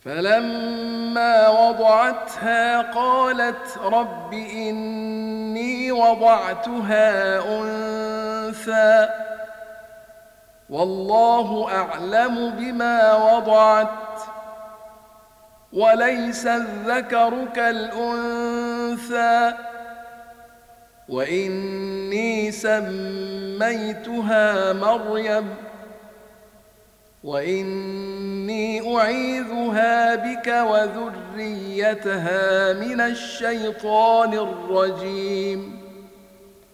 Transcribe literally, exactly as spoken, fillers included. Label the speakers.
Speaker 1: فلما وضعتها قالت رب إني وضعتها أنثى والله أعلم بما وضعت وليس الذكر كالأنثى وإني سميتها مريم وإني أعيذها بك وذريتها من الشيطان الرجيم